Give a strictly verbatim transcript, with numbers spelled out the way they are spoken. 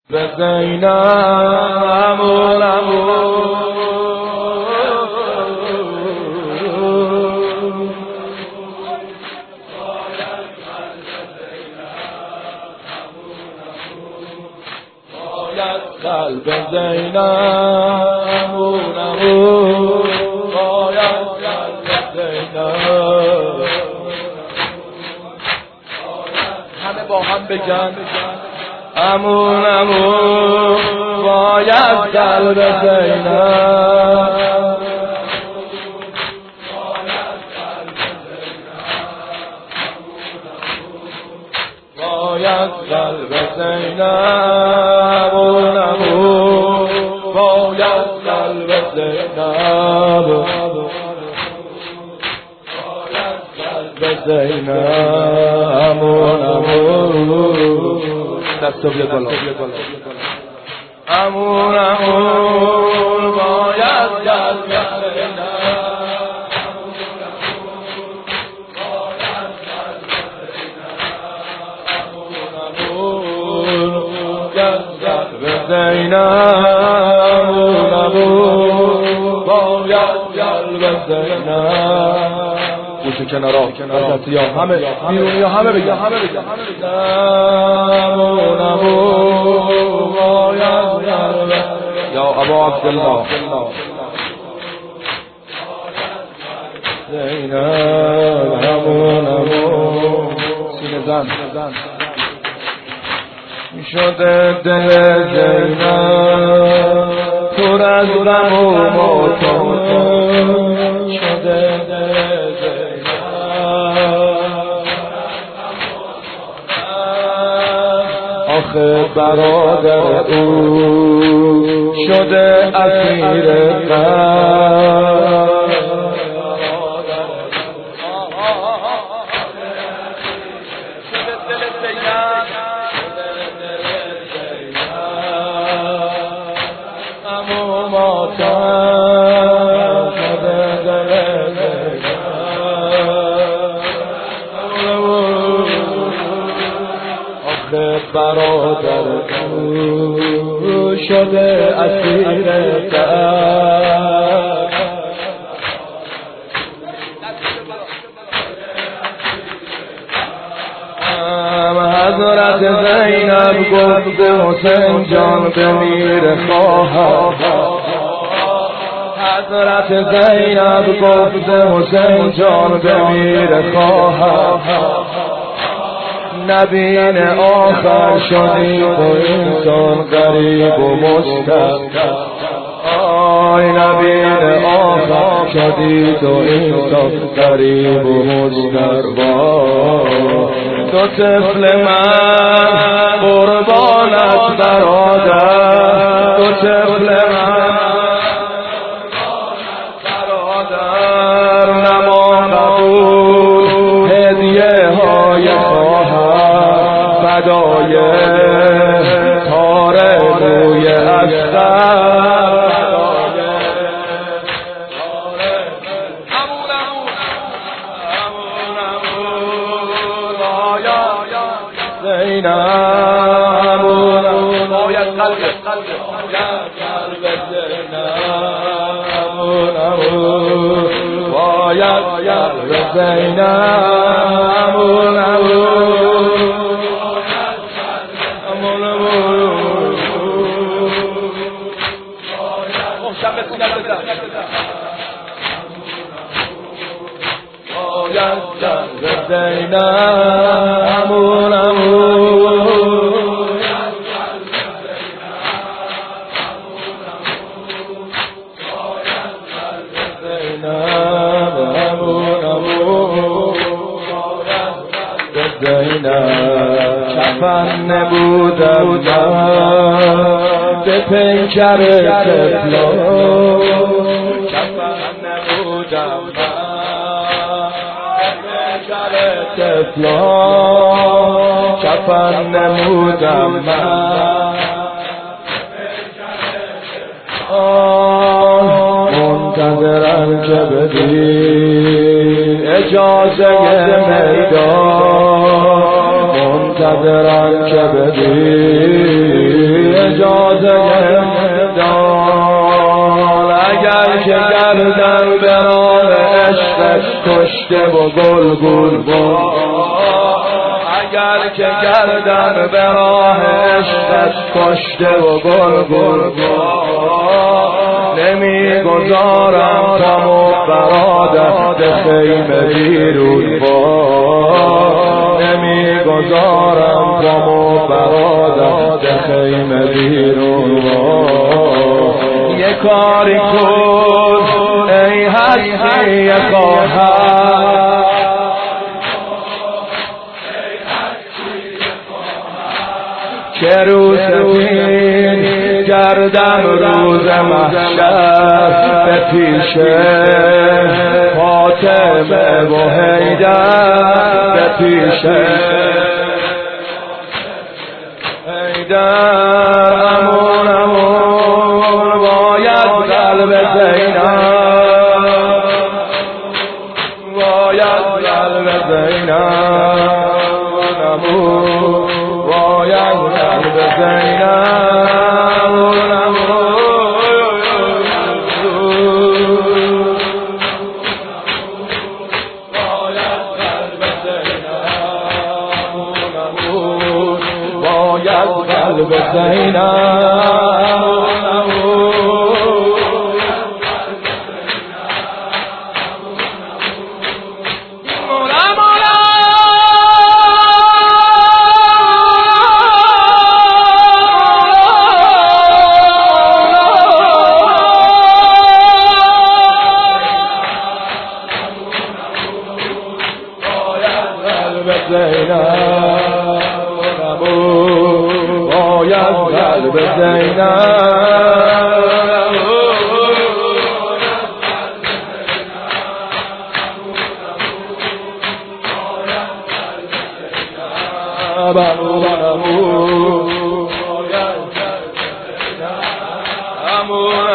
بزینم و نمون قلب زینب و نمون باید قلب زینب همه با هم بگن امون امون باید قلب زینب باید قلب زینب و نمون باید قلب زینب باید قلب زینب و نمون دستو بیاد بالا امون امون باید قلب زینب زینب و نمون باید قلب زینب گوشو کنارا دستی ها همه بیرونی ها همه بگه همه بگه زینب و نمون باید قلب یا ابا عبدالله زینب همون نمون سینه زن شده دل زینب پر از غم و ماتم شده دل زینب آخه برادر او شده اسیر غم برادر او شده اسیر غم حضرت زینب گفت حسین جان بمیر خواهد حضرت زینب گفت حسین جان بمیر خواهد نبین آخر شدی تو انسان غریب و مستقر آی نبین آخر شدی تو انسان غریب و مستقر تو طفل من قربانت برادر تو طفل من برادر نمان بود هدیه های فدای تار روی اصغر زینب باید قلب زینب باید قلب زینب امون امون زینب امون امون زینب کفن نبودم به پیکر طفلان کفن نبودم طفلان کفن نمودم من منتظرم که بدی اجازه میدان منتظرم که بدی کشته و گل گل با اگر که گردن به راه عشقش کشته و گل گل با نمی گذارم تم و برادر خیمه بیرون با نمی گذارم تم و برادر خیمه بیرون با یه کاری کن ای هستی خواهر که روز دین گردم روز محشر به پیش فاطمه و حیدر به پیش حیدر امون امون باید قلب زینب باید قلب زینب امون باید قلب زینب باید قلب زینب باید قلب زینب